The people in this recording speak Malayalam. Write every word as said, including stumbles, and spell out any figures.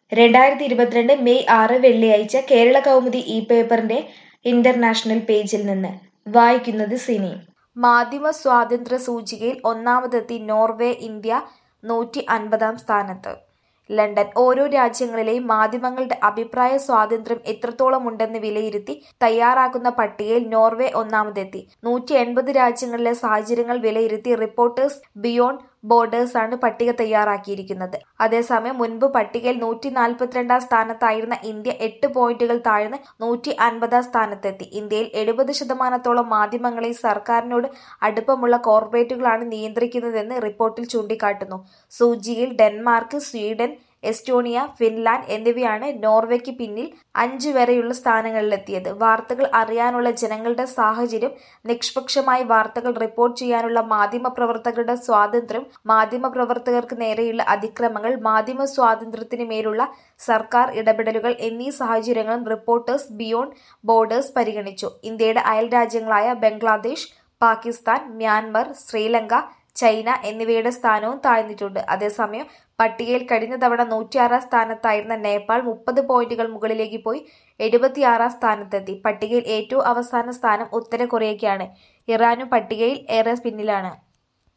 രണ്ടായിരത്തി ഇരുപത്തിരണ്ട് മെയ് ആറ് വെള്ളിയാഴ്ച കേരള കൗമുദി ഇ പേപ്പറിന്റെ ഇന്റർനാഷണൽ പേജിൽ നിന്ന് വായിക്കുന്നത് സിനി. മാധ്യമ സ്വാതന്ത്ര്യ സൂചികയിൽ ഒന്നാമതെത്തി നോർവേ. ഇന്ത്യ നൂറ്റി അൻപതാം സ്ഥാനത്ത്. ലണ്ടൻ. ഓരോ രാജ്യങ്ങളിലെയും മാധ്യമങ്ങളുടെ അഭിപ്രായ സ്വാതന്ത്ര്യം എത്രത്തോളമുണ്ടെന്ന് വിലയിരുത്തി തയ്യാറാക്കുന്ന പട്ടികയിൽ നോർവേ ഒന്നാമതെത്തി. നൂറ്റി എൺപത് രാജ്യങ്ങളിലെ സാഹചര്യങ്ങൾ വിലയിരുത്തി റിപ്പോർട്ടേഴ്സ് ബിയോണ്ട് ബോർഡേഴ്സ് ആണ് പട്ടിക തയ്യാറാക്കിയിരിക്കുന്നത്. അതേസമയം മുൻപ് പട്ടികയിൽ നൂറ്റി നാൽപ്പത്തിരണ്ടാം സ്ഥാനത്തായിരുന്ന ഇന്ത്യ എട്ട് പോയിന്റുകൾ താഴ്ന്ന് നൂറ്റി അൻപതാം സ്ഥാനത്തെത്തി. ഇന്ത്യയിൽ എഴുപത് ശതമാനത്തോളം മാധ്യമങ്ങളെ സർക്കാരിനോട് അടുപ്പമുള്ള കോർപ്പറേറ്റുകളാണ് നിയന്ത്രിക്കുന്നതെന്ന് റിപ്പോർട്ടിൽ ചൂണ്ടിക്കാട്ടുന്നു. സൂചികയിൽ ഡെൻമാർക്ക്, സ്വീഡൻ, എസ്റ്റോണിയ, ഫിൻലാൻഡ് എന്നിവയാണ് നോർവേക്ക് പിന്നിൽ അഞ്ച് വരെയുള്ള സ്ഥാനങ്ങളിലെത്തിയത്. വാർത്തകൾ അറിയാനുള്ള ജനങ്ങളുടെ സാഹചര്യം, നിഷ്പക്ഷമായി വാർത്തകൾ റിപ്പോർട്ട് ചെയ്യാനുള്ള മാധ്യമപ്രവർത്തകരുടെ സ്വാതന്ത്ര്യം, മാധ്യമപ്രവർത്തകർക്ക് നേരെയുള്ള അതിക്രമങ്ങൾ, മാധ്യമ സ്വാതന്ത്ര്യത്തിന് മേലുള്ള സർക്കാർ ഇടപെടലുകൾ എന്നീ സാഹചര്യങ്ങളും റിപ്പോർട്ടേഴ്സ് ബിയോണ്ട് ബോർഡേഴ്സ് പരിഗണിച്ചു. ഇന്ത്യയുടെ അയൽരാജ്യങ്ങളായ ബംഗ്ലാദേശ്, പാകിസ്ഥാൻ, മ്യാൻമർ, ശ്രീലങ്ക, ചൈന എന്നിവയുടെ സ്ഥാനവും താഴ്ന്നിട്ടുണ്ട്. അതേസമയം പട്ടികയിൽ കഴിഞ്ഞ തവണ നൂറ്റിയാറാം സ്ഥാനത്തായിരുന്ന നേപ്പാൾ മുപ്പത് പോയിന്റുകൾ മുകളിലേക്ക് പോയി എഴുപത്തിയാറാം സ്ഥാനത്തെത്തി. പട്ടികയിൽ ഏറ്റവും അവസാന സ്ഥാനം ഉത്തര കൊറിയയ്ക്കാണ്. ഇറാനും പട്ടികയിൽ ഏറെ പിന്നിലാണ്.